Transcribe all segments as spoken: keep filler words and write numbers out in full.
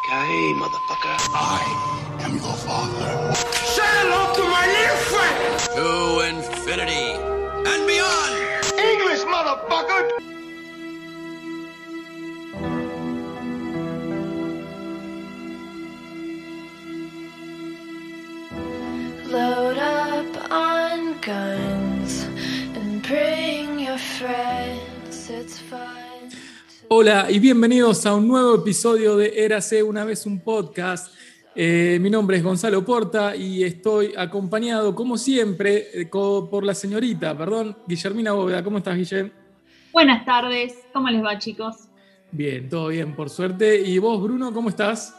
Yippee-ki-yay, motherfucker. I am your father. Say hello to my little friend. To infinity and beyond. English, motherfucker. Load up on guns and bring your friends. It's fun. Hola y bienvenidos a un nuevo episodio de Érase una vez un podcast. Eh, mi nombre es Gonzalo Porta y estoy acompañado, como siempre, eh, co- por la señorita, perdón, Guillermina Bóveda. ¿Cómo estás, Guillermo? Buenas tardes, ¿cómo les va, chicos? Bien, todo bien, por suerte. ¿Y vos, Bruno, cómo estás?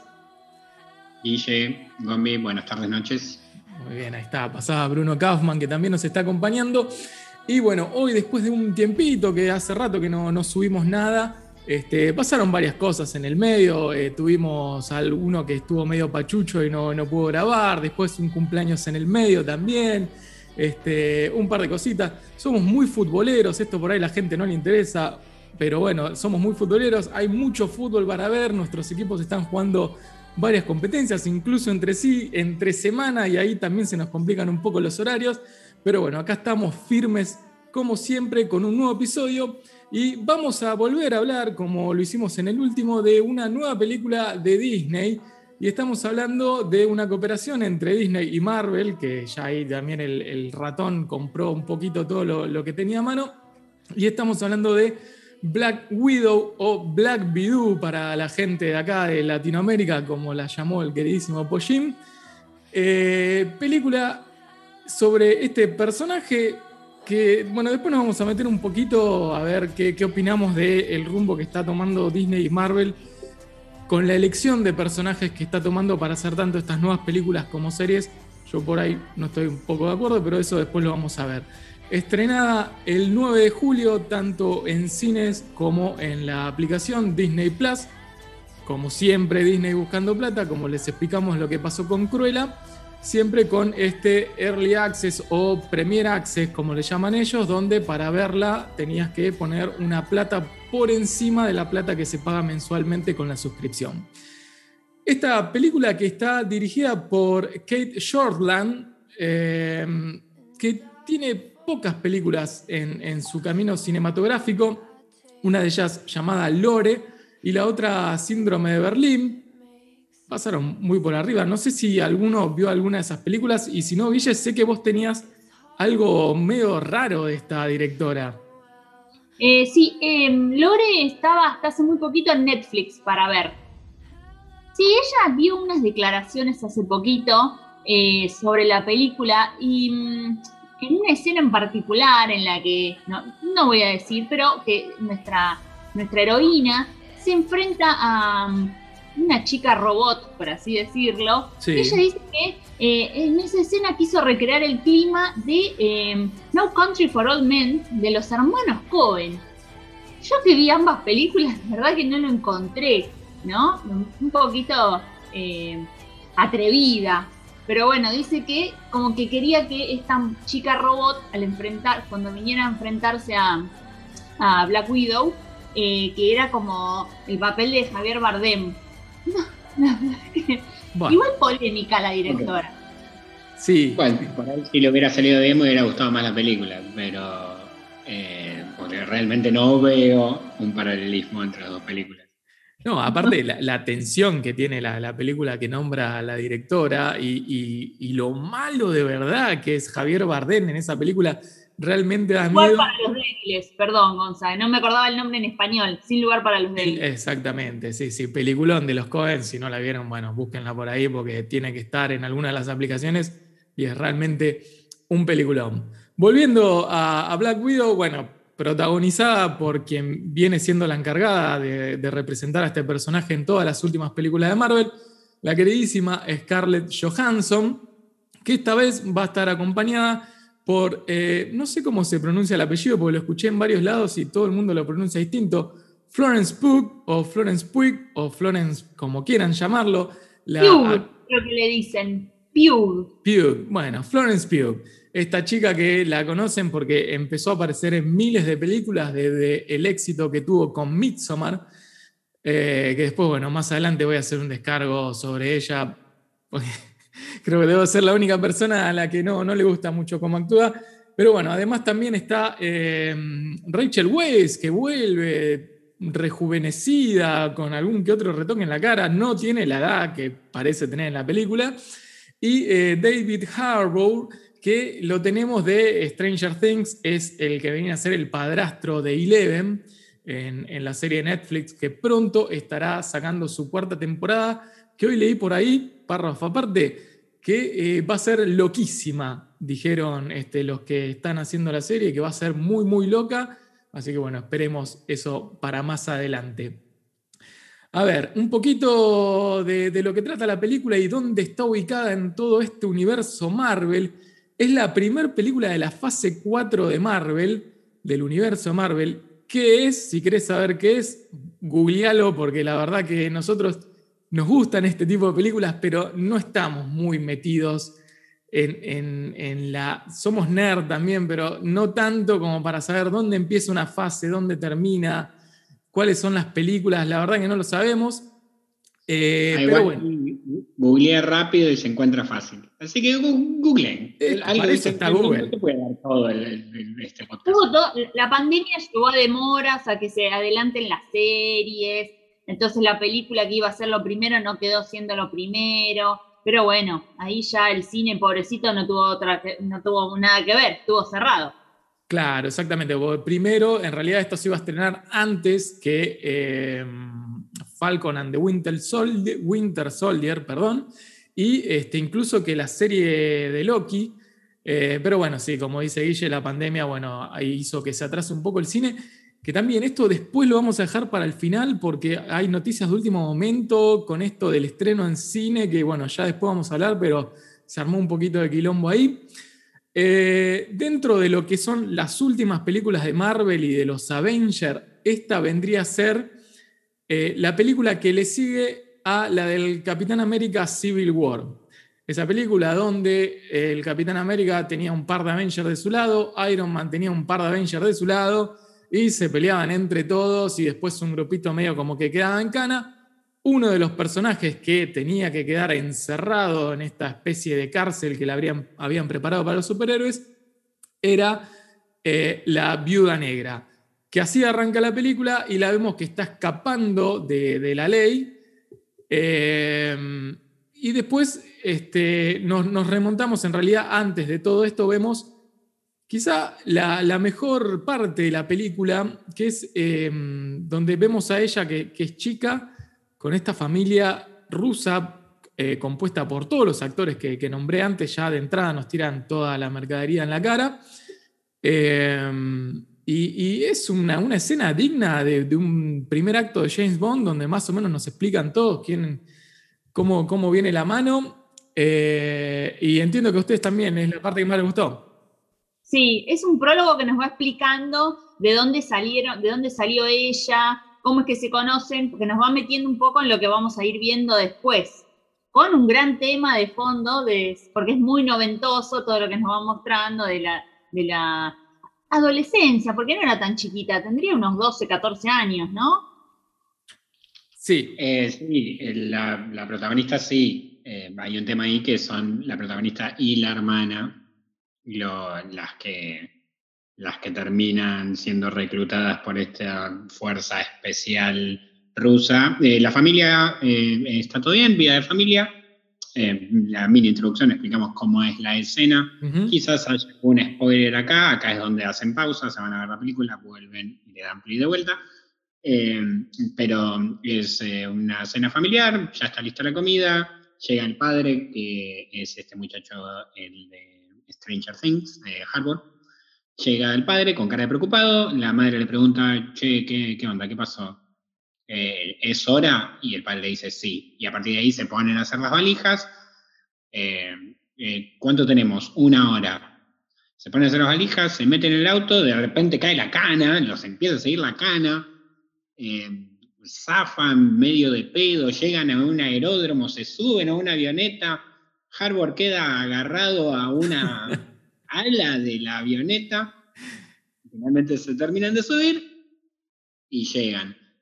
Guille, Gombi, buenas tardes, noches. Muy bien, ahí está, pasaba Bruno Kaufman, que también nos está acompañando. Y bueno, hoy después de un tiempito, que hace rato que no, no subimos nada, este, pasaron varias cosas en el medio. Eh, tuvimos alguno que estuvo medio pachucho y no, no pudo grabar, después un cumpleaños en el medio también, este, un par de cositas. Somos muy futboleros, esto por ahí la gente no le interesa, pero bueno, somos muy futboleros, hay mucho fútbol para ver, nuestros equipos están jugando varias competencias, incluso entre sí, entre semana, y ahí también se nos complican un poco los horarios, pero bueno, acá estamos firmes como siempre con un nuevo episodio y vamos a volver a hablar, como lo hicimos en el último, de una nueva película de Disney, y estamos hablando de una cooperación entre Disney y Marvel, que ya ahí también el, el ratón compró un poquito todo lo, lo que tenía a mano, y estamos hablando de Black Widow o Black Widow para la gente de acá de Latinoamérica, como la llamó el queridísimo Pollín. Eh, película sobre este personaje que, bueno, después nos vamos a meter un poquito a ver qué, qué opinamos del rumbo que está tomando Disney y Marvel con la elección de personajes que está tomando para hacer tanto estas nuevas películas como series. Yo por ahí no estoy un poco de acuerdo, pero eso después lo vamos a ver. Estrenada el nueve de julio, tanto en cines como en la aplicación Disney Plus. Como siempre, Disney buscando plata, como les explicamos lo que pasó con Cruella, siempre con este Early Access o Premier Access, como le llaman ellos, donde para verla tenías que poner una plata por encima de la plata que se paga mensualmente con la suscripción. Esta película, que está dirigida por Kate Shortland, eh, que tiene pocas películas en, en su camino cinematográfico, una de ellas llamada Lore y la otra Síndrome de Berlín, pasaron muy por arriba. No sé si alguno vio alguna de esas películas, y si no, Guille, sé que vos tenías algo medio raro de esta directora. Eh, sí, eh, Lore estaba hasta hace muy poquito en Netflix para ver. Sí, ella dio unas declaraciones hace poquito eh, sobre la película y mm, en una escena en particular en la que, no, no voy a decir, pero que nuestra, nuestra heroína se enfrenta a um, una chica robot, por así decirlo. Sí. Ella dice que eh, en esa escena quiso recrear el clima de eh, No Country for Old Men de los hermanos Coen. Yo que vi ambas películas, la verdad que no lo encontré, ¿no? Un poquito eh, atrevida. Pero bueno, dice que como que quería que esta chica robot, al enfrentar, cuando viniera a enfrentarse a, a Black Widow, eh, que era como el papel de Javier Bardem. No, la verdad es que Bueno. igual polémica la directora. Sí. Bueno, por ahí si le hubiera salido bien me hubiera gustado más la película, pero eh, porque realmente no veo un paralelismo entre las dos películas. No, aparte la, la tensión que tiene la, la película que nombra la directora y, y, y lo malo de verdad que es Javier Bardem en esa película, realmente da Sin lugar miedo. para los débiles, perdón, Gonzalo, no me acordaba el nombre en español. Sin lugar para los débiles. Exactamente, sí, sí, peliculón de los Coen. Si no la vieron, bueno, búsquenla por ahí porque tiene que estar en alguna de las aplicaciones y es realmente un peliculón. Volviendo a, a Black Widow, bueno, protagonizada por quien viene siendo la encargada de, de representar a este personaje en todas las últimas películas de Marvel, la queridísima Scarlett Johansson, que esta vez va a estar acompañada por, eh, no sé cómo se pronuncia el apellido porque lo escuché en varios lados y todo el mundo lo pronuncia distinto, Florence Pugh o Florence Pugh o Florence como quieran llamarlo. La, Pugh, creo que le dicen. Pugh. Pugh, bueno, Florence Pugh. Esta chica que la conocen porque empezó a aparecer en miles de películas desde el éxito que tuvo con Midsommar. Eh, que después, bueno, más adelante voy a hacer un descargo sobre ella, porque creo que debo ser la única persona a la que no, no le gusta mucho cómo actúa. Pero bueno, además también está eh, Rachel Weisz, que vuelve rejuvenecida, con algún que otro retoque en la cara, no tiene la edad que parece tener en la película. Y eh, David Harbour, que lo tenemos de Stranger Things, es el que venía a ser el padrastro de Eleven en, en la serie de Netflix, que pronto estará sacando su cuarta temporada, que hoy leí por ahí, párrafo aparte, que eh, va a ser loquísima, dijeron este, los que están haciendo la serie, que va a ser muy, muy loca. Así que bueno, esperemos eso para más adelante. A ver, un poquito de, de lo que trata la película y dónde está ubicada en todo este universo Marvel. Es la primera película de la fase cuatro de Marvel, del universo Marvel. ¿Qué es? Si querés saber qué es, googlealo, porque la verdad que nosotros nos gustan este tipo de películas, pero no estamos muy metidos en, en, en la... Somos nerd también, pero no tanto como para saber dónde empieza una fase, dónde termina, cuáles son las películas. La verdad que no lo sabemos. Eh, ah, pero igual, bueno. Googleé rápido y se encuentra fácil. Así que googleen. Eh, para eso está Google. No te puede dar todo el, el, este podcast. Todo, la pandemia llevó a demoras, a que se adelanten las series. Entonces la película que iba a ser lo primero no quedó siendo lo primero. Pero bueno, ahí ya el cine, pobrecito, no tuvo, otra, no tuvo nada que ver, estuvo cerrado. Claro, exactamente. Primero, en realidad esto se iba a estrenar antes que eh, Falcon and the Winter Soldier, Winter Soldier perdón, y este, incluso que la serie de Loki. Eh, pero bueno, sí, como dice Guille, la pandemia, bueno, ahí hizo que se atrase un poco el cine. Que también esto después lo vamos a dejar para el final porque hay noticias de último momento con esto del estreno en cine, que bueno, ya después vamos a hablar, pero se armó un poquito de quilombo ahí. Eh, dentro de lo que son las últimas películas de Marvel y de los Avengers, esta vendría a ser eh, la película que le sigue a la del Capitán América Civil War. Esa película donde el Capitán América tenía un par de Avengers de su lado, Iron Man tenía un par de Avengers de su lado, y se peleaban entre todos y después un grupito medio como que quedaba en cana. Uno de los personajes que tenía que quedar encerrado en esta especie de cárcel que le habrían, habían preparado para los superhéroes era eh, la Viuda Negra, que así arranca la película y la vemos que está escapando de, de la ley. Eh, y después este, nos, nos remontamos, en realidad antes de todo esto vemos quizá la, la mejor parte de la película, que es eh, donde vemos a ella que, que es chica, con esta familia rusa eh, compuesta por todos los actores que, que nombré antes. Ya de entrada nos tiran toda la mercadería en la cara. Eh, y, y es una, una escena digna de, de un primer acto de James Bond, donde más o menos nos explican todos quién, cómo, cómo viene la mano. Eh, y entiendo que a ustedes también es la parte que más les gustó. Sí, es un prólogo que nos va explicando de dónde salieron, de dónde salió ella, cómo es que se conocen, porque nos va metiendo un poco en lo que vamos a ir viendo después, con un gran tema de fondo, de, porque es muy noventoso todo lo que nos va mostrando de la, de la adolescencia, porque no era tan chiquita, tendría unos doce, catorce años, ¿no? Sí. Eh, sí, la, la protagonista sí, eh, hay un tema ahí que son la protagonista y la hermana, Lo, las, que, las que terminan siendo reclutadas por esta fuerza especial rusa. Eh, la familia eh, está todo bien, vida de familia. Eh, la mini introducción explicamos cómo es la escena. Uh-huh. Quizás haya un spoiler acá, acá es donde hacen pausa, se van a ver la película, vuelven y le dan play de vuelta. Eh, pero es eh, una cena familiar, ya está lista la comida, llega el padre, que es este muchacho, el de Stranger Things, de Harbour. Llega el padre con cara de preocupado, la madre le pregunta, che, ¿qué, qué onda? ¿Qué pasó? Eh, ¿Es hora? Y el padre le dice sí. Y a partir de ahí se ponen a hacer las valijas. Eh, eh, ¿Cuánto tenemos? Una hora. Se ponen a hacer las valijas, se meten en el auto, de repente cae la cana, los empieza a seguir la cana, eh, zafan medio de pedo, llegan a un aeródromo, se suben a una avioneta. Harbour queda agarrado a una ala de la avioneta. Finalmente se terminan de subir y llegan.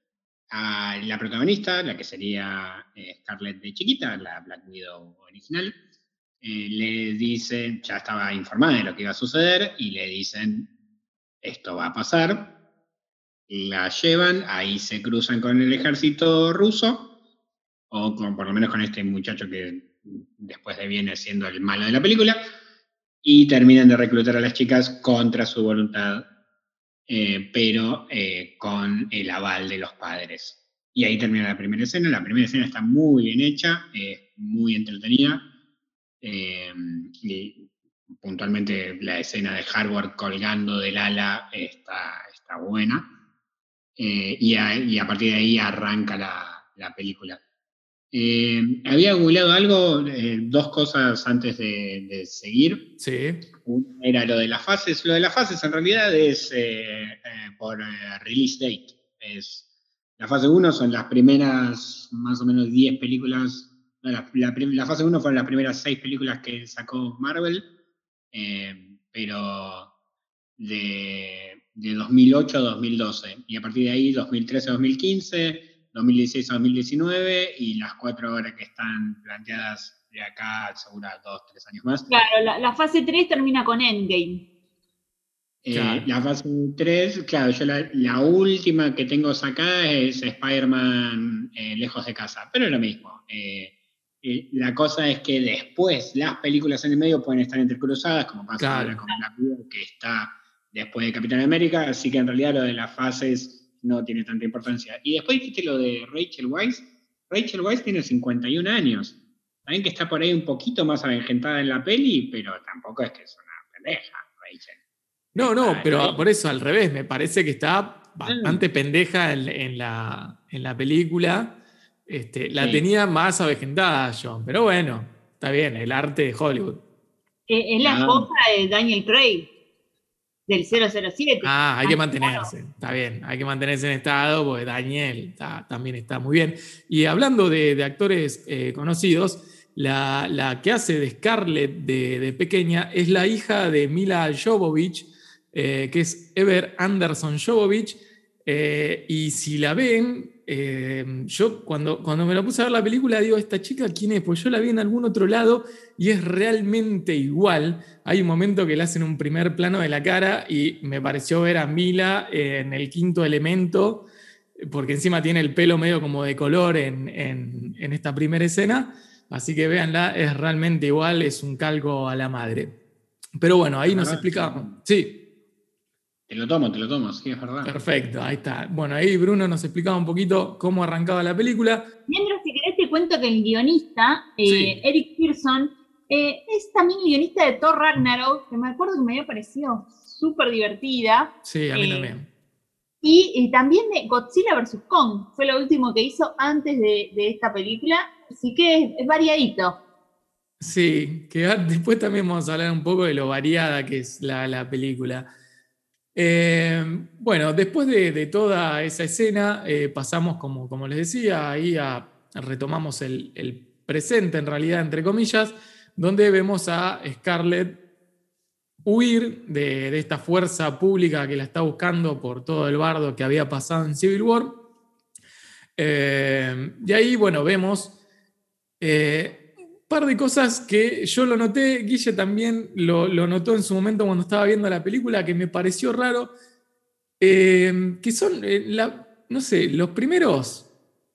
a la protagonista, la que sería eh, Scarlett de chiquita, la Black Widow original, eh, le dicen, ya estaba informada de lo que iba a suceder, y le dicen, esto va a pasar, la llevan, ahí se cruzan con el ejército ruso, o con, por lo menos con este muchacho que después de viene siendo el malo de la película, y terminan de reclutar a las chicas contra su voluntad, eh, pero eh, con el aval de los padres. Y ahí termina la primera escena. La primera escena está muy bien hecha, eh, muy entretenida, eh, y puntualmente la escena de Harvard colgando del ala está, está buena, eh, y, a, y a partir de ahí arranca la, la película. Eh, había googleado algo, eh, dos cosas antes de, de seguir. Sí. Una era lo de las fases. Lo de las fases en realidad es eh, eh, por eh, release date. Es, la fase uno son las primeras más o menos diez películas. No, la, la, la fase uno fueron las primeras seis películas que sacó Marvel, eh, pero de, de dos mil ocho a dos mil doce. Y a partir de ahí, dos mil trece a dos mil quince... dos mil dieciséis a dos mil diecinueve, y las cuatro horas que están planteadas de acá, seguro dos, tres años más. Claro, la, la fase tres termina con Endgame. Eh, Claro. La fase tres, claro, yo la, la última que tengo sacada es Spider-Man eh, Lejos de Casa, pero es lo mismo. Eh, eh, la cosa es que después las películas en el medio pueden estar entrecruzadas, como pasa Claro. ahora con Black Widow, que está después de Capitán América, así que en realidad lo de las fases no tiene tanta importancia. Y después dijiste lo de Rachel Weisz. Rachel Weisz tiene cincuenta y un años. Saben que está por ahí un poquito más avejentada en la peli, pero tampoco es que es una pendeja, Rachel. No, no, Está pero ahí. por eso al revés, me parece que está bastante pendeja en, en la, en la película. Este, la Sí. tenía más avejentada John, pero bueno, está bien, el arte de Hollywood. Eh, es la Ah. esposa de Daniel Craig, del cero cero siete. Ah, hay que mantenerse, está bien, hay que mantenerse en estado, porque Daniel está- también está muy bien. Y hablando de, de actores eh, conocidos, la, la que hace de Scarlett de, de pequeña es la hija de Mila Jovovich, eh, que es Ever Anderson Jovovich, eh, y si la ven, eh, yo cuando, cuando me la puse a ver la película digo, ¿esta chica quién es? Pues yo la vi en algún otro lado y es realmente igual. Hay un momento que le hacen un primer plano de la cara y me pareció ver a Mila eh, en El Quinto Elemento, porque encima tiene el pelo medio como de color en, en, en esta primera escena, así que véanla, es realmente igual, es un calco a la madre. Pero bueno, ahí nos Ah, explicamos. Sí, Te lo tomo, te lo tomo, sí, es verdad. perfecto, ahí está. Bueno, ahí Bruno nos explicaba un poquito cómo arrancaba la película. Mientras, si querés, te cuento que el guionista, eh, Sí. Eric Pearson, eh, es también el guionista de Thor Ragnarok, que me acuerdo que me había parecido súper divertida. Sí, a mí Eh, también. Y, y también de Godzilla versus. Kong, fue lo último que hizo antes de, de esta película, así que es, es variadito. Sí, que va- después también vamos a hablar un poco de lo variada que es la, la película. Eh, bueno, después de, de toda esa escena, eh, pasamos, como, como les decía, ahí a, retomamos el, el presente, en realidad, entre comillas, donde vemos a Scarlett huir de, de esta fuerza pública que la está buscando por todo el bardo que había pasado en Civil War. Eh, y ahí, bueno, vemos eh, un par de cosas que yo lo noté, Guille también lo, lo notó en su momento cuando estaba viendo la película, que me pareció raro, eh, que son, eh, la, no sé, los primeros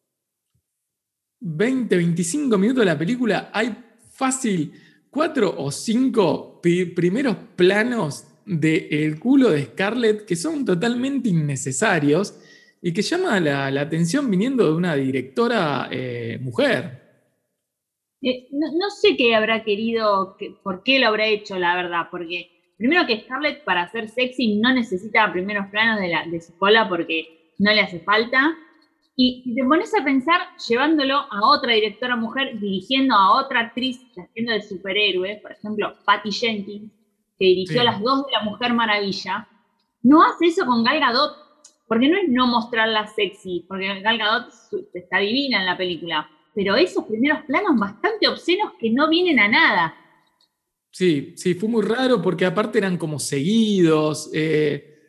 veinte, veinticinco minutos de la película, hay fácil cuatro o cinco pi- primeros planos del culo de Scarlett que son totalmente innecesarios y que llama la, la atención viniendo de una directora eh, mujer. Eh, no, no sé qué habrá querido, que, por qué lo habrá hecho, la verdad, porque primero que Scarlett para ser sexy no necesita primeros planos de, la, de su cola porque no le hace falta. Y si te pones a pensar, llevándolo a otra directora mujer, dirigiendo a otra actriz haciendo de superhéroe, por ejemplo, Patty Jenkins, que dirigió Sí. las dos de la Mujer Maravilla, no hace eso con Gal Gadot, porque no es no mostrarla sexy, porque Gal Gadot está divina en la película, pero esos primeros planos bastante obscenos que no vienen a nada. Sí, sí, fue muy raro porque aparte eran como seguidos. eh,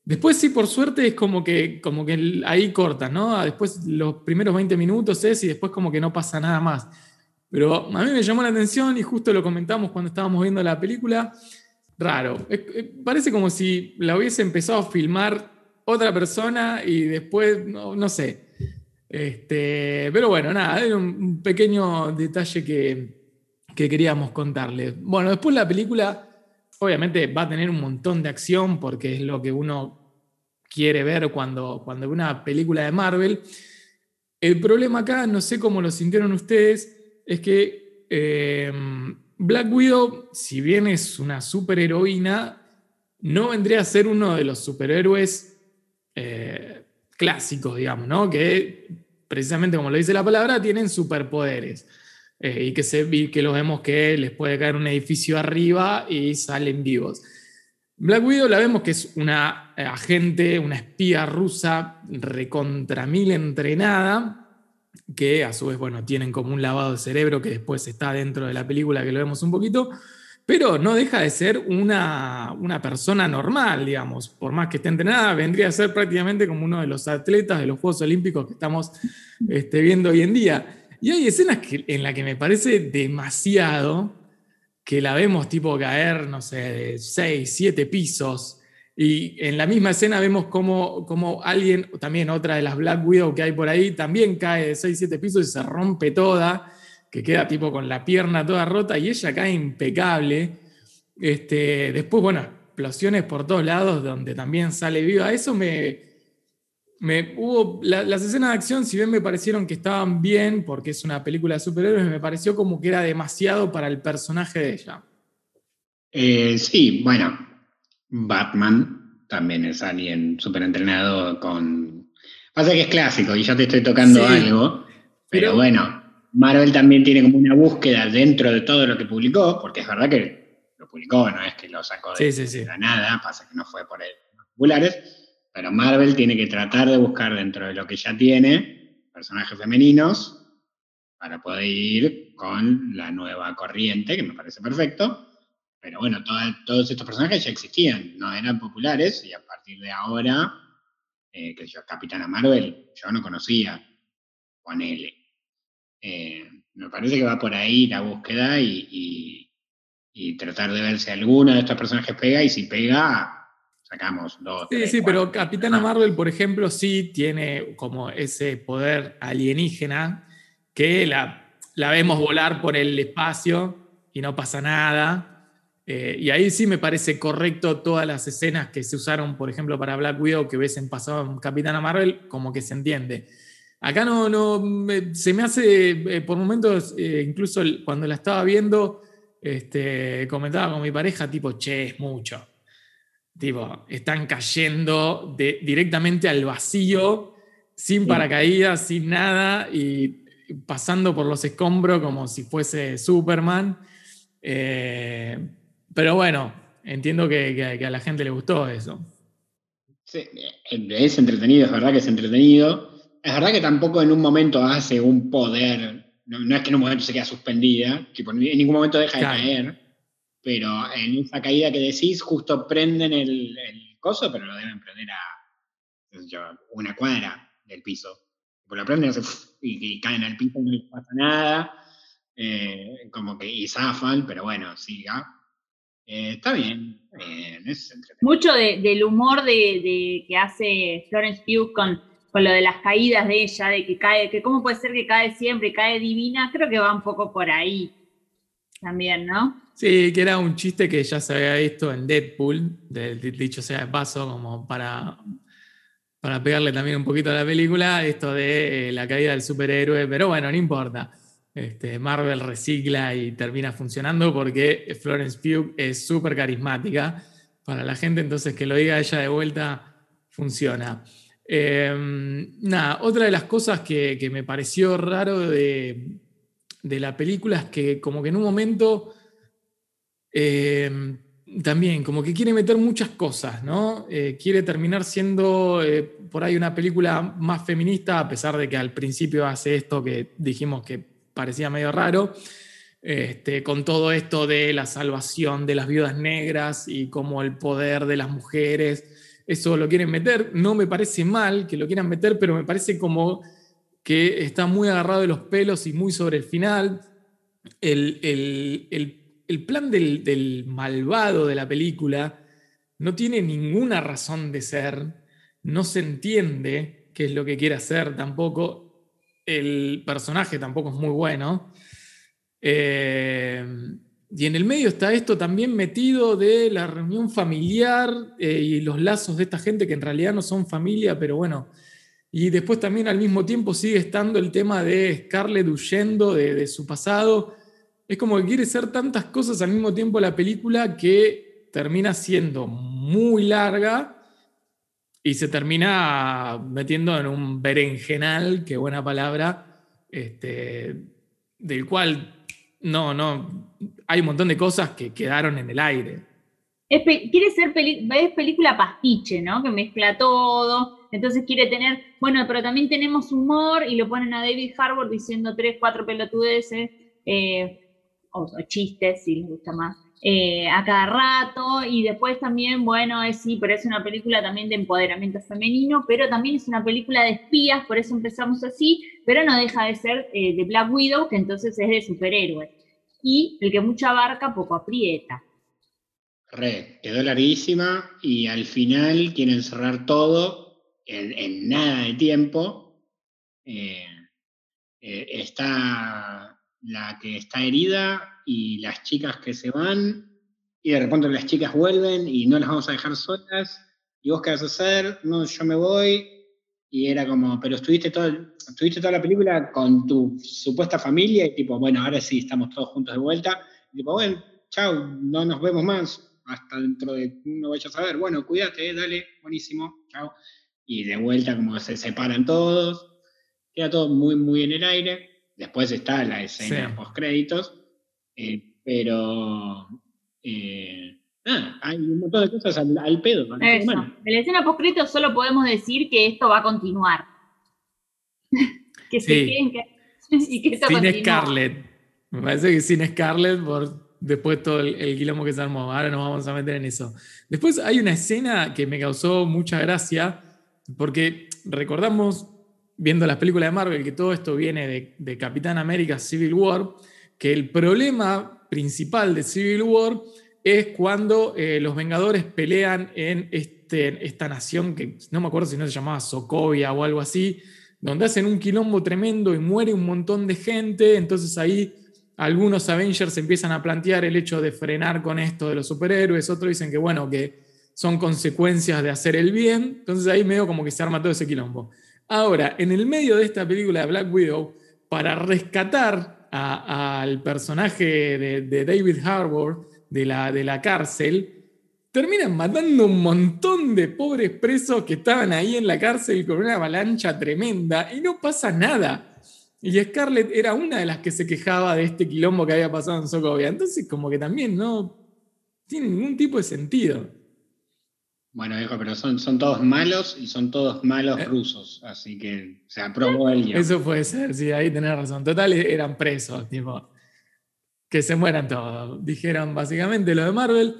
Después sí, por suerte, es como que, como que ahí corta, ¿no? Después los primeros veinte minutos es y después como que no pasa nada más. Pero a mí me llamó la atención y justo lo comentamos cuando estábamos viendo la película. Raro. Es, es, parece como si la hubiese empezado a filmar otra persona y después, no, no sé. Este, pero bueno, nada, era un, un pequeño detalle que, que queríamos contarles. Bueno, después la película obviamente va a tener un montón de acción porque es lo que uno quiere ver cuando, cuando ve una película de Marvel. El problema acá, no sé cómo lo sintieron ustedes, es que eh, Black Widow, si bien es una superheroína, no vendría a ser uno de los superhéroes eh, clásicos, digamos, ¿no? Que precisamente como lo dice la palabra, tienen superpoderes. Eh, y, que se, y que los vemos que les puede caer un edificio arriba y salen vivos. Black Widow la vemos que es una agente, una espía rusa recontra mil entrenada, que a su vez, bueno, tienen como un lavado de cerebro que después está dentro de la película, que lo vemos un poquito, pero no deja de ser una, una persona normal, digamos. Por más que esté entrenada, vendría a ser prácticamente como uno de los atletas de los Juegos Olímpicos que estamos este, viendo hoy en día. Y hay escenas que, en las que me parece demasiado que la vemos tipo caer, no sé, de seis, siete pisos. Y en la misma escena vemos como, como alguien, también otra de las Black Widow que hay por ahí, también cae de seis, siete pisos y se rompe toda, que queda tipo con la pierna toda rota y ella cae impecable. Este, después, bueno, explosiones por todos lados donde también sale viva. Eso me... Me, hubo, la, las escenas de acción, si bien me parecieron que estaban bien, porque es una película de superhéroes, me pareció como que era demasiado para el personaje de ella. Eh, sí, bueno, Batman también es alguien súper entrenado con... Pasa que es clásico y ya te estoy tocando sí, algo, pero, pero bueno, Marvel también tiene como una búsqueda dentro de todo lo que publicó, porque es verdad que lo publicó, no es que lo sacó de, sí, sí, sí. la nada, pasa que no fue por él, populares. Pero Marvel tiene que tratar de buscar dentro de lo que ya tiene personajes femeninos para poder ir con la nueva corriente, que me parece perfecto. Pero bueno, toda, todos estos personajes ya existían, no eran populares, y a partir de ahora, eh, que yo, Capitana Marvel, yo no conocía, ponele. Eh, me parece que va por ahí la búsqueda y, y, y tratar de ver si alguno de estos personajes pega, y si pega... Sacamos dos, sí, tres, sí, cuatro, pero Capitana Marvel, por ejemplo, sí tiene como ese poder alienígena que la, la vemos volar por el espacio y no pasa nada. Eh, y ahí sí me parece correcto todas las escenas que se usaron, por ejemplo, para Black Widow, que hubiesen pasado en Capitana Marvel, como que se entiende. Acá no, no me, se me hace, eh, por momentos, eh, incluso cuando la estaba viendo, este, comentaba con mi pareja, tipo, che, es mucho. Tipo, están cayendo de, directamente al vacío, sin paracaídas, sin nada, y pasando por los escombros como si fuese Superman. Eh, pero bueno, entiendo que, que, que a la gente le gustó eso. Sí, es entretenido, es verdad que es entretenido. Es verdad que tampoco en un momento hace un poder, no, no es que en un momento se queda suspendida, tipo, en ningún momento deja claro. de caer. Pero en esa caída que decís, justo prenden el, el coso, pero lo deben prender a yo, una cuadra del piso. Pues lo prenden y, y caen al piso y no les pasa nada. Eh, como que y zafan, pero bueno, siga. Eh, está bien. Eh, es Mucho de, del humor de, de que hace Florence Pugh con, con lo de las caídas de ella, de que cae, que cómo puede ser que cae siempre, cae divina, creo que va un poco por ahí también, ¿no? Sí, que era un chiste que ya se había visto en Deadpool, de, de, dicho sea de paso, como para, para pegarle también un poquito a la película, esto de eh, la caída del superhéroe, pero bueno, no importa. Este, Marvel recicla y termina funcionando porque Florence Pugh es súper carismática para la gente, entonces que lo diga ella de vuelta funciona. Eh, nada, otra de las cosas que, que me pareció raro de, de la película es que como que en un momento... Eh, también, como que quiere meter muchas cosas, ¿no? Eh, quiere terminar siendo eh, por ahí una película más feminista, a pesar de que al principio hace esto que dijimos que parecía medio raro, este, con todo esto de la salvación de las viudas negras y como el poder de las mujeres eso lo quieren meter. No me parece mal que lo quieran meter, pero me parece como que está muy agarrado de los pelos y muy sobre el final. El, el, el, el plan del, del malvado de la película no tiene ninguna razón de ser, no se entiende qué es lo que quiere hacer tampoco. El personaje tampoco es muy bueno. Eh, y en el medio está esto también metido de la reunión familiar eh, y los lazos de esta gente que en realidad no son familia, pero bueno. Y después también al mismo tiempo sigue estando el tema de Scarlett huyendo de, de su pasado. Es como que quiere ser tantas cosas al mismo tiempo la película que termina siendo muy larga y se termina metiendo en un berenjenal, qué buena palabra, este, del cual no, no, hay un montón de cosas que quedaron en el aire. Es pe- quiere ser peli- es película pastiche, ¿no? Que mezcla todo. Entonces quiere tener, bueno, pero también tenemos humor y lo ponen a David Harbour diciendo tres, cuatro pelotudeces, eh, o, o chistes, si les gusta más, eh, a cada rato. Y después también, bueno, es, sí, pero es una película también de empoderamiento femenino, pero también es una película de espías, por eso empezamos así, pero no deja de ser eh, de Black Widow, que entonces es de superhéroes. Y el que mucha abarca, poco aprieta. Re, quedó larguísima y al final quieren cerrar todo en, en nada de tiempo. Eh, eh, está la que está herida y las chicas que se van y de repente las chicas vuelven y no las vamos a dejar solas. ¿Y vos qué vas a hacer? No, yo me voy. Y era como, pero estuviste, todo, estuviste toda la película con tu supuesta familia y tipo, bueno, ahora sí, estamos todos juntos de vuelta. Y tipo, bueno, chau, no nos vemos más. Hasta dentro de, no vayas a ver, bueno, cuídate, dale, buenísimo, chao. Y de vuelta como se separan todos, queda todo muy, muy en el aire. Después está la escena Sí. post-créditos, eh, pero eh, nada, hay un montón de cosas al, al pedo. Con Eso. En la escena post-créditos solo podemos decir que esto va a continuar. que se Sí. queden que, y que esto Sin continúa. Scarlett. Me parece que sin Scarlett, por después todo el, el quilombo que se armó. Ahora nos vamos a meter en eso. Después hay una escena que me causó mucha gracia, porque recordamos, viendo las películas de Marvel, que todo esto viene de, de Capitán América Civil War, que el problema principal de Civil War es cuando eh, los Vengadores pelean en este, esta nación que no me acuerdo si no se llamaba Sokovia o algo así, donde hacen un quilombo tremendo y muere un montón de gente. Entonces ahí algunos Avengers empiezan a plantear el hecho de frenar con esto de los superhéroes, otros dicen que bueno, que son consecuencias de hacer el bien. Entonces ahí medio como que se arma todo ese quilombo. Ahora, en el medio de esta película de Black Widow, para rescatar a, a, al personaje de, de David Harbour de la, de la cárcel, terminan matando un montón de pobres presos que estaban ahí en la cárcel con una avalancha tremenda y no pasa nada. Y Scarlett era una de las que se quejaba de este quilombo que había pasado en Sokovia. Entonces como que también no tiene ningún tipo de sentido. Bueno, viejo, pero son, son todos malos y son todos malos eh. rusos, así que se aprobó el guión. Eso puede ser, sí, ahí tenés razón. Total, eran presos, tipo, que se mueran todos. Dijeron básicamente lo de Marvel.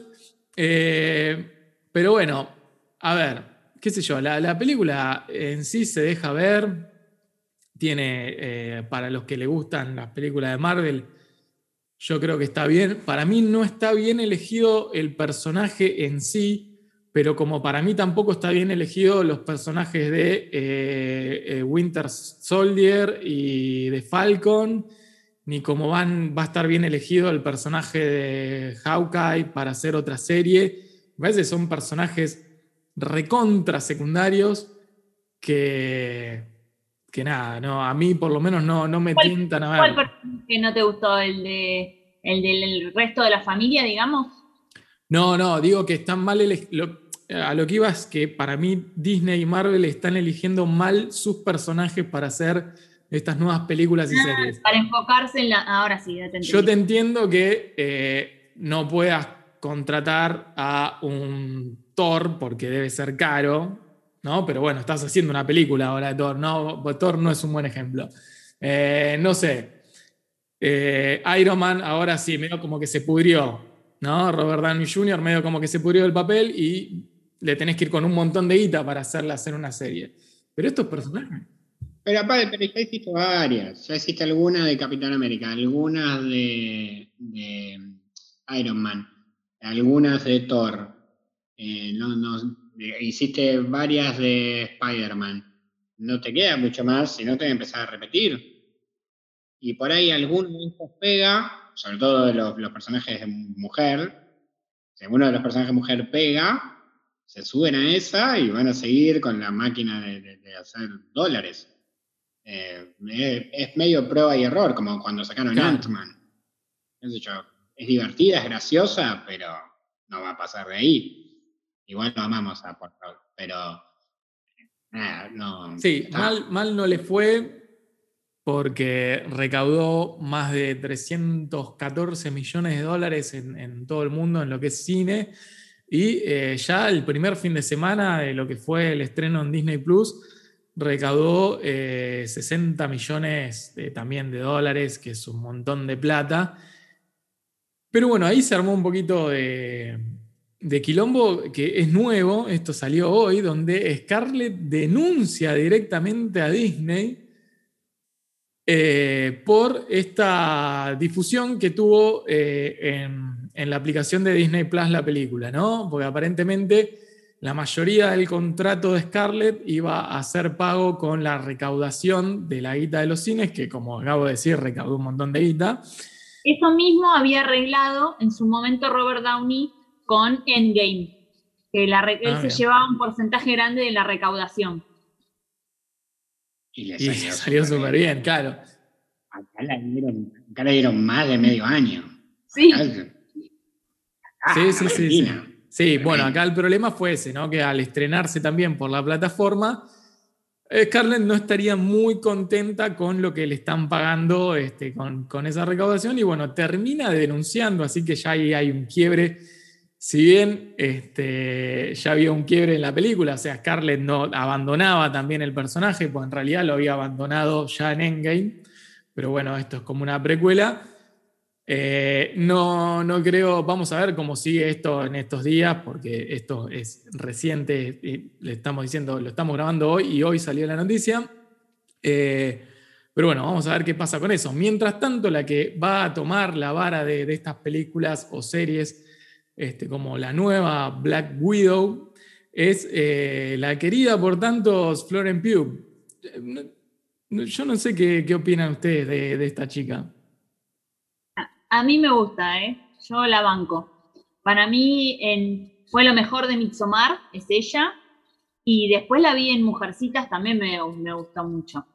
Eh, pero bueno, a ver, qué sé yo, la, la película en sí se deja ver. Tiene, eh, para los que le gustan las películas de Marvel, yo creo que está bien. Para mí no está bien elegido el personaje en sí, pero como para mí tampoco está bien elegido los personajes de eh, eh, Winter Soldier y de Falcon, ni como van, va a estar bien elegido el personaje de Hawkeye para hacer otra serie. Me parece que son personajes recontra secundarios que, que nada, no, a mí por lo menos no, no me tientan a ver. ¿Cuál personaje no te gustó? ¿El, de, el del resto de la familia, digamos? No, no, digo que están mal elegidos. A lo que iba es que para mí Disney y Marvel están eligiendo mal sus personajes para hacer estas nuevas películas y ah, series. Para enfocarse en la... Ahora sí, ya te entendí. Yo te entiendo que eh, no puedas contratar a un Thor porque debe ser caro, ¿no? Pero bueno, estás haciendo una película ahora de Thor, ¿no? Thor no es un buen ejemplo. Eh, no sé. Eh, Iron Man ahora sí, medio como que se pudrió, ¿no? Robert Downey junior medio como que se pudrió el papel y le tenés que ir con un montón de guita para hacerla hacer una serie. Pero estos personajes... Pero aparte, pero ya hiciste varias. Ya hiciste algunas de Capitán América, algunas de, de Iron Man, algunas de Thor. Eh, no, no, hiciste varias de Spider-Man. No te queda mucho más, si no te voy a empezar a repetir. Y por ahí alguno de estos pega, sobre todo de los, los personajes de mujer. Si alguno de los personajes de mujer pega, se suben a esa y van a seguir con la máquina de, de, de hacer dólares. Eh, es, es medio prueba y error, como cuando sacaron Claro. Ant-Man. Qué sé yo, es divertida, es graciosa, pero no va a pasar de ahí. Igual lo amamos a Portal, pero nada, no. Sí, está. mal, mal no le fue porque recaudó más de trescientos catorce millones de dólares en, en todo el mundo en lo que es cine. Y eh, ya el primer fin de semana de lo que fue el estreno en Disney Plus, recaudó eh, sesenta millones eh, también de dólares, que es un montón de plata. Pero bueno, ahí se armó un poquito de, de quilombo, que es nuevo, esto salió hoy, donde Scarlett denuncia directamente a Disney eh, por esta difusión que tuvo eh, en, en la aplicación de Disney Plus la película, ¿no? Porque aparentemente la mayoría del contrato de Scarlett iba a ser pago con la recaudación de la guita de los cines, que como acabo de decir, recaudó un montón de guita. Eso mismo había arreglado en su momento Robert Downey con Endgame, que la re- él Ah, se bien. llevaba un porcentaje grande de la recaudación. Y le Y salió, salió súper súper bien, claro. Acá la dieron, acá la dieron más de medio año. Sí. Acá- Ah, Sí, sí, sí, sí. Argentina. Sí, bueno, acá el problema fue ese, ¿no? Que al estrenarse también por la plataforma, Scarlett no estaría muy contenta con lo que le están pagando este, con, con esa recaudación y bueno, termina denunciando, así que ya ahí hay un quiebre. Si bien este, ya había un quiebre en la película, o sea, Scarlett no abandonaba también el personaje, pues en realidad lo había abandonado ya en Endgame, pero bueno, esto es como una precuela. Eh, no, no creo, vamos a ver cómo sigue esto en estos días, porque esto es reciente, y le estamos diciendo, lo estamos grabando hoy y hoy salió la noticia. Eh, pero bueno, vamos a ver qué pasa con eso. Mientras tanto, la que va a tomar la vara de, de estas películas o series, este, como la nueva Black Widow, es eh, la querida por tantos Florence Pugh. Eh, no- no- Yo no sé qué, qué opinan ustedes de, de esta chica. A mí me gusta, ¿eh? Yo la banco. Para mí en, fue lo mejor de Midsommar, es ella. Y después la vi en Mujercitas, también me, me gustó mucho.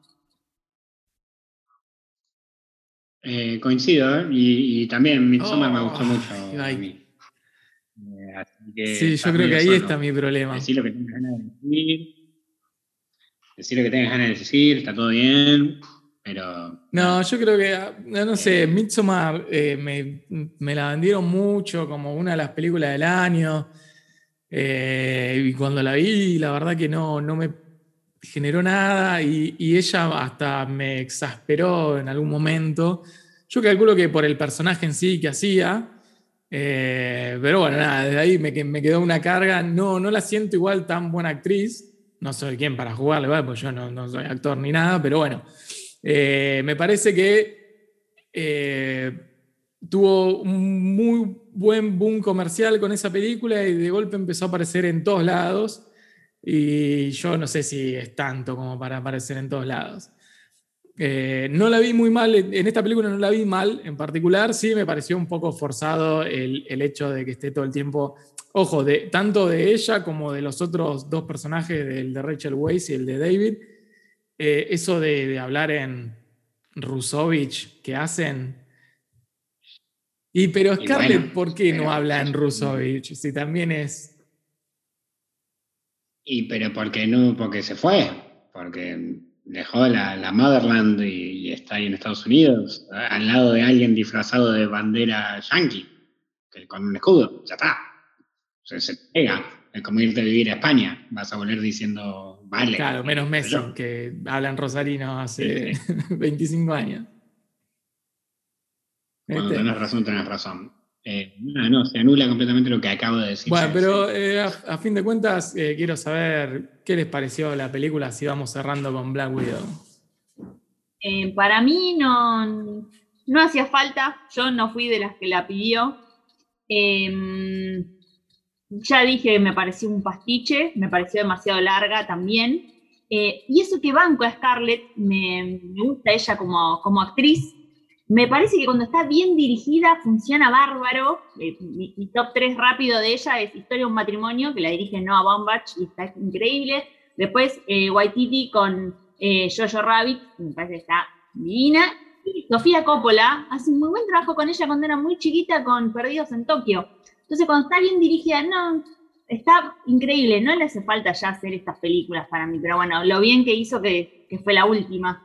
Eh, coincido, ¿eh? y, y también Midsommar me Oh, gustó mucho ay. a mí. Eh, así que Sí, yo estás creo que medio ahí solo. está mi problema. Decir lo que tengas ganas de decir. Decir lo que tengas ganas de decir, está todo bien, pero. No, nada. yo creo que, ah, no sé, Midsommar eh, me, me la vendieron mucho como una de las películas del año. Eh, y cuando la vi, la verdad que no, no me generó nada y, y ella hasta me exasperó en algún momento. Yo calculo que por el personaje en sí que hacía, eh, pero bueno, nada, desde ahí me, que- me quedó una carga. No, no la siento igual tan buena actriz. No soy quien para jugarle, ¿vale? Porque yo no, no soy actor ni nada, pero bueno. Eh, me parece que eh, tuvo un muy buen boom comercial con esa película y de golpe empezó a aparecer en todos lados. Y yo no sé si es tanto como para aparecer en todos lados. Eh, no la vi muy mal, en esta película no la vi mal en particular, sí me pareció un poco forzado el, el hecho de que esté todo el tiempo, ojo, de, tanto de ella como de los otros dos personajes, el de Rachel Weisz y el de David, eh, eso de, de hablar en Rusovich que hacen. Y pero Y Scarlett, bueno, ¿por qué no pero- habla en Rusovich? Si también es... Y pero porque no, porque se fue, porque dejó la, la Motherland y, y está ahí en Estados Unidos, a- al lado de alguien disfrazado de bandera yankee, que, con un escudo, ya está. Se, se pega. Es como irte a vivir a España, vas a volver diciendo, vale. Claro, menos qué sé Messi, yo. que habla en rosarino hace Sí, veinticinco años. Cuando ¿Viste? tenés razón, tenés razón. Eh, no, no, se anula completamente lo que acabo de decir. Bueno, pero eh, a, a fin de cuentas, eh, quiero saber qué les pareció la película, si vamos cerrando con Black Widow. Eh, para mí no, no hacía falta, yo no fui de las que la pidió. Eh, ya dije que me pareció un pastiche, me pareció demasiado larga también. Eh, y eso que banco a Scarlett, me, me gusta ella como, como actriz. Me parece que cuando está bien dirigida funciona bárbaro. Eh, mi, mi top tres rápido de ella es Historia de un matrimonio, que la dirige Noah Baumbach y está increíble. Después eh, Waititi con eh, Jojo Rabbit, me parece que está divina. Y Sofía Coppola hace un muy buen trabajo con ella cuando era muy chiquita con Perdidos en Tokio. Entonces cuando está bien dirigida, no, está increíble. No le hace falta ya hacer estas películas para mí, pero bueno, lo bien que hizo que, que fue la última.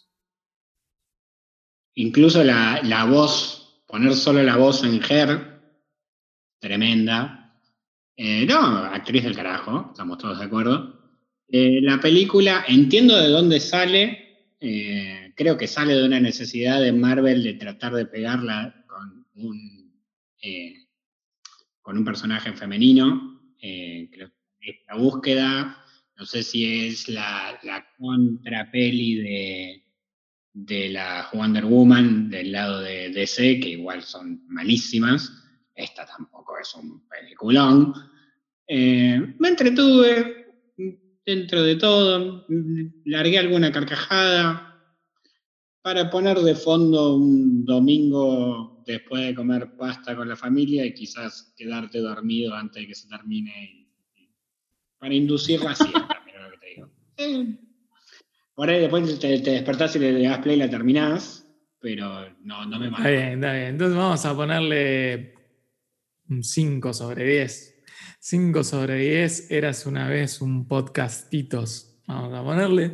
Incluso la, la voz, poner solo la voz en Her, tremenda. Eh, no, actriz del carajo, estamos todos de acuerdo. Eh, la película, entiendo de dónde sale, eh, creo que sale de una necesidad de Marvel de tratar de pegarla con un, eh, con un personaje femenino. Eh, creo que es la búsqueda, no sé si es la, la contrapeli de... de la Wonder Woman del lado de D C, que igual son malísimas. Esta tampoco es un peliculón. Eh, me entretuve dentro de todo. Largué alguna carcajada para poner de fondo un domingo después de comer pasta con la familia y quizás quedarte dormido antes de que se termine. Para inducir la siesta, mira lo que te digo. Eh, Por ahí después te, te despertás y le das play y la terminás, pero no, no me mata. Está bien, está bien. Entonces vamos a ponerle un cinco sobre diez. cinco sobre diez, eras una vez un podcastitos. Vamos a ponerle.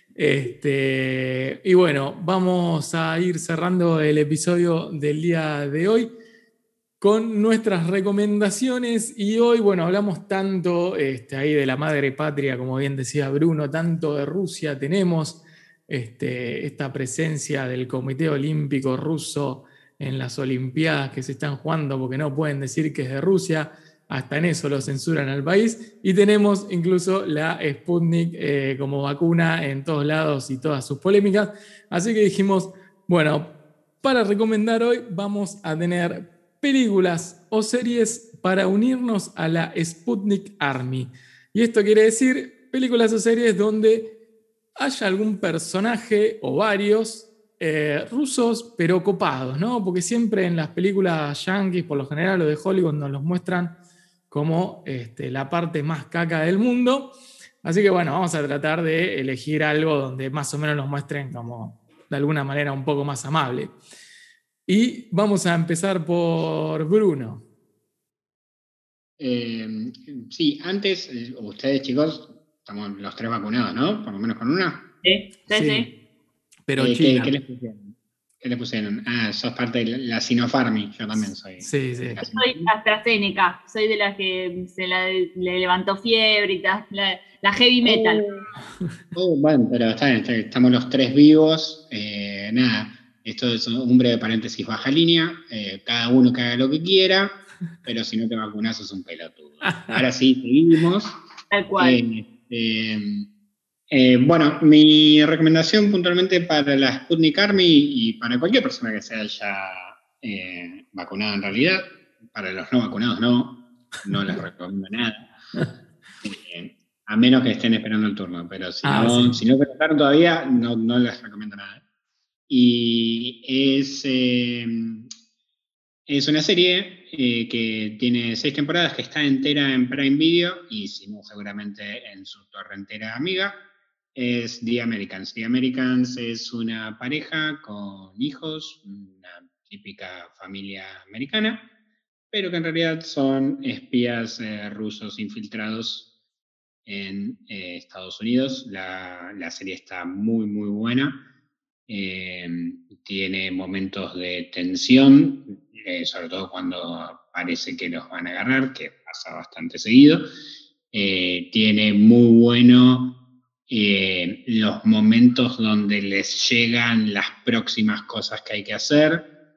Este, y bueno, vamos a ir cerrando el episodio del día de hoy con nuestras recomendaciones. Y hoy, bueno, hablamos tanto este, ahí de la madre patria, como bien decía Bruno, tanto de Rusia. Tenemos este, esta presencia del Comité Olímpico Ruso en las Olimpiadas que se están jugando, porque no pueden decir que es de Rusia, hasta en eso lo censuran al país. Y tenemos incluso la Sputnik eh, como vacuna en todos lados y todas sus polémicas. Así que dijimos, bueno, para recomendar hoy vamos a tener películas o series para unirnos a la Sputnik Army. Y esto quiere decir películas o series donde haya algún personaje o varios eh, rusos, pero copados, ¿no? Porque siempre en las películas yankees, por lo general, o de Hollywood, nos los muestran como este, la parte más caca del mundo. Así que bueno, vamos a tratar de elegir algo donde más o menos nos muestren como de alguna manera un poco más amable. Y vamos a empezar por Bruno. Eh, sí, antes, ustedes chicos, estamos los tres vacunados, ¿no? Por lo menos con una. Sí, sí, sí. sí. Pero eh, China. ¿qué, ¿Qué les pusieron? ¿Qué les pusieron? Ah, sos parte de la Sinopharm, yo también soy. Sí, sí. Yo soy AstraZeneca, soy de las que se la, le levantó fiebre y tal, la, la heavy metal. Oh, bueno, pero está bien, estamos los tres vivos, eh, nada. Esto es un breve paréntesis baja línea, eh, cada uno que haga lo que quiera, pero si no te vacunas sos un pelotudo. Ahora sí, seguimos. Tal cual. Eh, eh, eh, bueno, mi recomendación puntualmente para la Sputnik Army y para cualquier persona que se haya eh, vacunado en realidad, para los no vacunados no, no les recomiendo nada. Eh, a menos que estén esperando el turno, pero si ah, no, sí. si no conectaron todavía, no, no les recomiendo nada. Y es, eh, es una serie eh, que tiene seis temporadas, que está entera en Prime Video, y si no, seguramente en su torrentera amiga. Es The Americans. The Americans es una pareja con hijos, una típica familia americana, pero que en realidad son espías eh, rusos infiltrados en eh, Estados Unidos. La, la serie está muy, muy buena. Eh, tiene momentos de tensión, eh, sobre todo cuando parece que los van a agarrar, que pasa bastante seguido. Eh, tiene muy bueno eh, los momentos donde les llegan las próximas cosas que hay que hacer.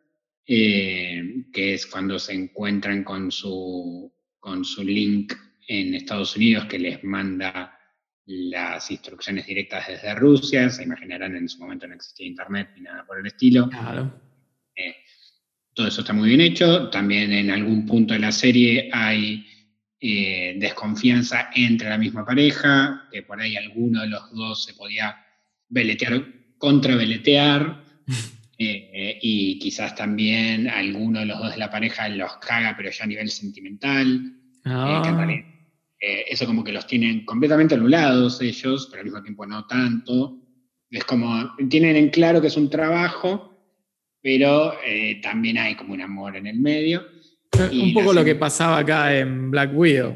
eh, que es cuando se encuentran con su, con su link en Estados Unidos que les manda las instrucciones directas desde Rusia. Se imaginarán, en su momento no existía internet ni nada por el estilo. Claro. Eh, todo eso está muy bien hecho. También en algún punto de la serie hay eh, desconfianza entre la misma pareja, que por ahí alguno de los dos se podía veletear, contraveletear, eh, eh, y quizás también alguno de los dos de la pareja los caga, pero ya a nivel sentimental. Ah. Eh, que en realidad, eh, eso como que los tienen completamente anulados ellos, pero al mismo tiempo no tanto. Es como, tienen en claro que es un trabajo, pero eh, también hay como un amor en el medio. Y un poco lo que pasaba acá en Black Widow.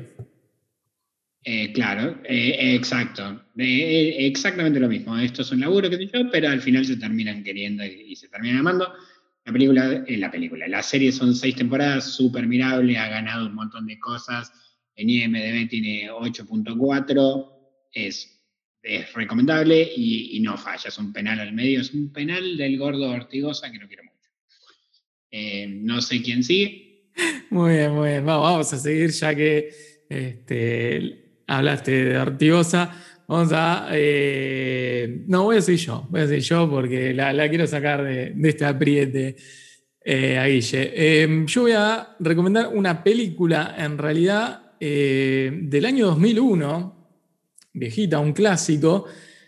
Eh, claro, eh, exacto. Eh, exactamente lo mismo. Esto es un laburo, qué sé yo, pero al final se terminan queriendo y, y se terminan amando. La película, eh, la película, la serie son seis temporadas, súper mirable, ha ganado un montón de cosas. En I M D B tiene ocho punto cuatro, es, es recomendable y, y no falla, es un penal al medio, es un penal del gordo Ortigosa que no quiero mucho. Eh, no sé quién sigue. Muy bien, muy bien. Vamos, vamos a seguir ya que este, hablaste de Ortigosa. Vamos a... Eh, no, voy a decir yo, voy a decir yo porque la, la quiero sacar de, de este apriete eh, a Guille. Eh, yo voy a recomendar una película, en realidad, eh, del año dos mil uno, viejita, un clásico,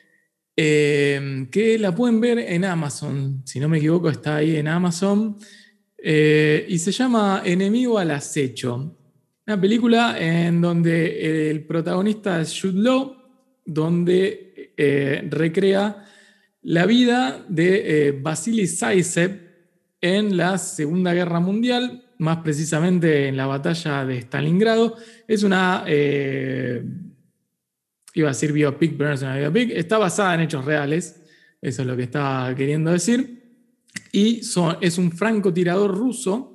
eh, que la pueden ver en Amazon. Si no me equivoco, está ahí en Amazon. Eh, y se llama Enemigo al acecho. Una película en donde el protagonista es Jude Law, donde eh, recrea la vida de eh, Vasily Zaitsev en la Segunda Guerra Mundial, más precisamente en la batalla de Stalingrado. Es una, eh, iba a decir biopic, pero no es una biopic, está basada en hechos reales, eso es lo que estaba queriendo decir. Y son, es un francotirador ruso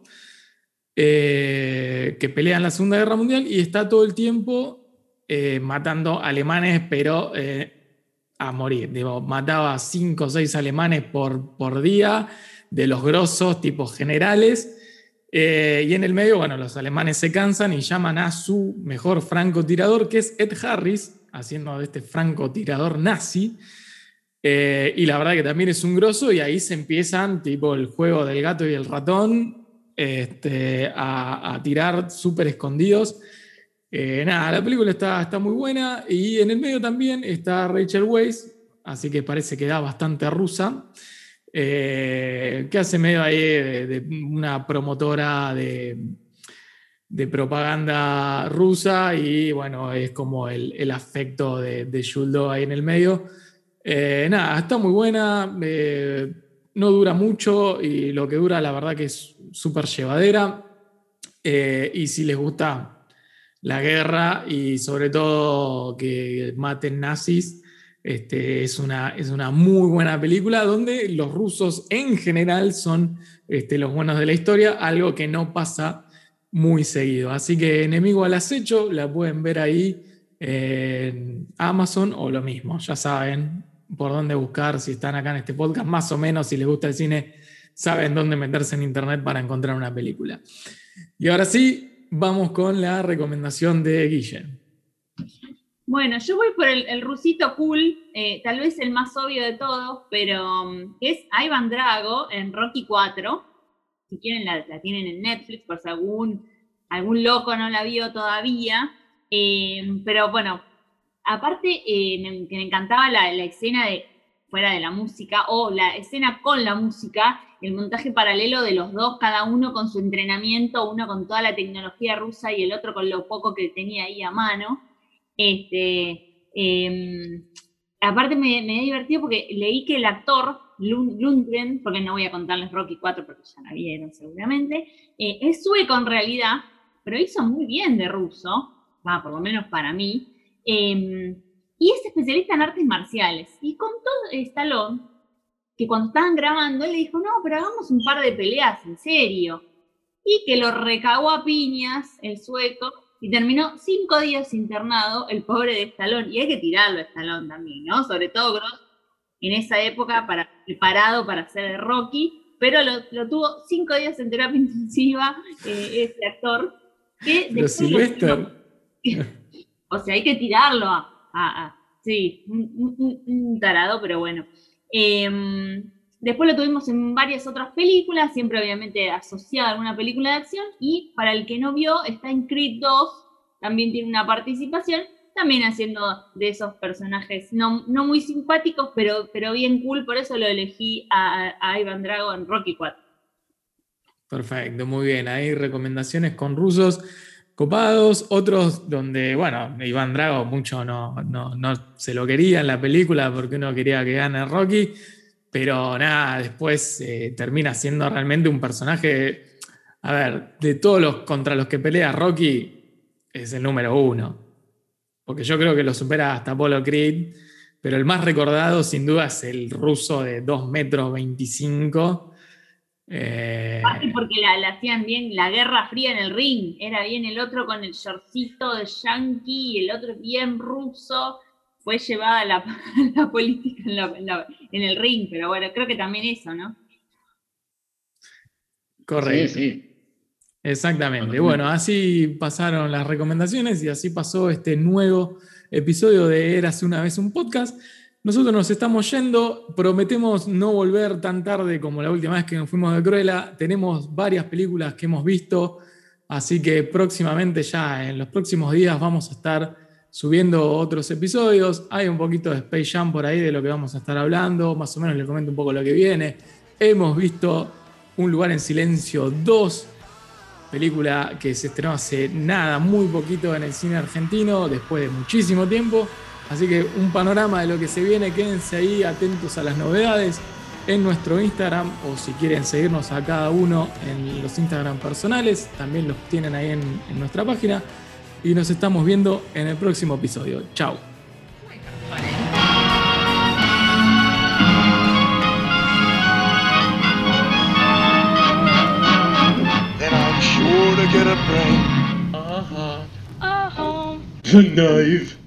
eh, que pelea en la Segunda Guerra Mundial y está todo el tiempo eh, matando alemanes, pero eh, a morir. Digo, mataba cinco o seis alemanes por, por día, de los grosos, tipos generales. Eh, y en el medio, bueno, los alemanes se cansan y llaman a su mejor francotirador, que es Ed Harris, haciendo de este francotirador nazi. Eh, y la verdad que también es un grosso, y ahí se empiezan, tipo el juego del gato y el ratón, este, a, a tirar súper escondidos. Eh, nada, la película está, está muy buena, y en el medio también está Rachel Weisz, así que parece que da bastante rusa, eh, que hace medio ahí de, de una promotora de, de propaganda rusa, y bueno, es como el, el afecto de, de Jude Law ahí en el medio. Eh, nada, está muy buena, eh, no dura mucho, y lo que dura la verdad que es súper llevadera, eh, y si les gusta la guerra y sobre todo que maten nazis, este, es, una, es una muy buena película donde los rusos en general son este, los buenos de la historia, algo que no pasa muy seguido. Así que Enemigo al acecho la pueden ver ahí en Amazon, o lo mismo, ya saben por dónde buscar si están acá en este podcast, más o menos si les gusta el cine, saben dónde meterse en internet para encontrar una película. Y ahora sí, vamos con la recomendación de Guille. Bueno, yo voy por el, el rusito cool, eh, tal vez el más obvio de todos, pero um, es Ivan Drago en Rocky cuatro. Si quieren la, la tienen en Netflix, por si algún, algún loco no la vio todavía. Eh, pero bueno, aparte eh, me, que me encantaba la, la escena de fuera de la música, o la escena con la música, el montaje paralelo de los dos, cada uno con su entrenamiento, uno con toda la tecnología rusa y el otro con lo poco que tenía ahí a mano. Este, eh, aparte me, me he divertido porque leí que el actor Lund, Lundgren, porque no voy a contarles Rocky cuatro porque ya la vieron seguramente, eh, es sueco en realidad, pero hizo muy bien de ruso, va, por lo menos para mí, eh, y es especialista en artes marciales. Y contó Stallone que cuando estaban grabando, él le dijo, no, pero hagamos un par de peleas en serio. Y que lo recagó a piñas el sueco, y terminó cinco días internado el pobre de Stallone. Y hay que tirarlo a Stallone también, ¿no? Sobre todo Gross en esa época, para, preparado para hacer el Rocky, pero lo, lo tuvo cinco días en terapia intensiva eh, este actor. Que Pero Sylvester. O sea, hay que tirarlo a, a, a sí, un, un, un tarado, pero bueno. Eh, después lo tuvimos en varias otras películas, siempre obviamente asociado a alguna película de acción, y para el que no vio, está en Creed dos, también tiene una participación, también haciendo de esos personajes no, no muy simpáticos, pero, pero bien cool, por eso lo elegí a, a Ivan Drago en Rocky cuatro. Perfecto, muy bien. Hay recomendaciones con rusos copados, otros donde, bueno, Iván Drago mucho no, no, no se lo quería en la película porque uno quería que gane Rocky, pero nada, después eh, termina siendo realmente un personaje, a ver, de todos los contra los que pelea Rocky, es el número uno. Porque yo creo que lo supera hasta Apollo Creed, pero el más recordado sin duda es el ruso de dos metros veinticinco. Eh... Porque la, la hacían bien, la Guerra Fría en el ring, era bien el otro con el shortcito de yankee y el otro bien ruso, fue llevada la, la política en, la, en, la, en el ring, pero bueno, creo que también eso, ¿no? Correcto. Sí, sí. Exactamente. Bueno, así pasaron las recomendaciones y así pasó este nuevo episodio de Érase una vez un podcast. Nosotros nos estamos yendo, prometemos no volver tan tarde como la última vez que nos fuimos de Cruella. Tenemos varias películas que hemos visto, así que próximamente ya en los próximos días vamos a estar subiendo otros episodios. Hay un poquito de Space Jam por ahí de lo que vamos a estar hablando, más o menos les comento un poco lo que viene. Hemos visto Un lugar en silencio dos, película que se estrenó hace nada, muy poquito en el cine argentino, después de muchísimo tiempo. Así que un panorama de lo que se viene, quédense ahí atentos a las novedades en nuestro Instagram, o si quieren seguirnos a cada uno en los Instagram personales, también los tienen ahí en, en nuestra página. Y nos estamos viendo en el próximo episodio. Chao. Then I'm sure to get a brain. Uh-huh. Uh-huh. The knife.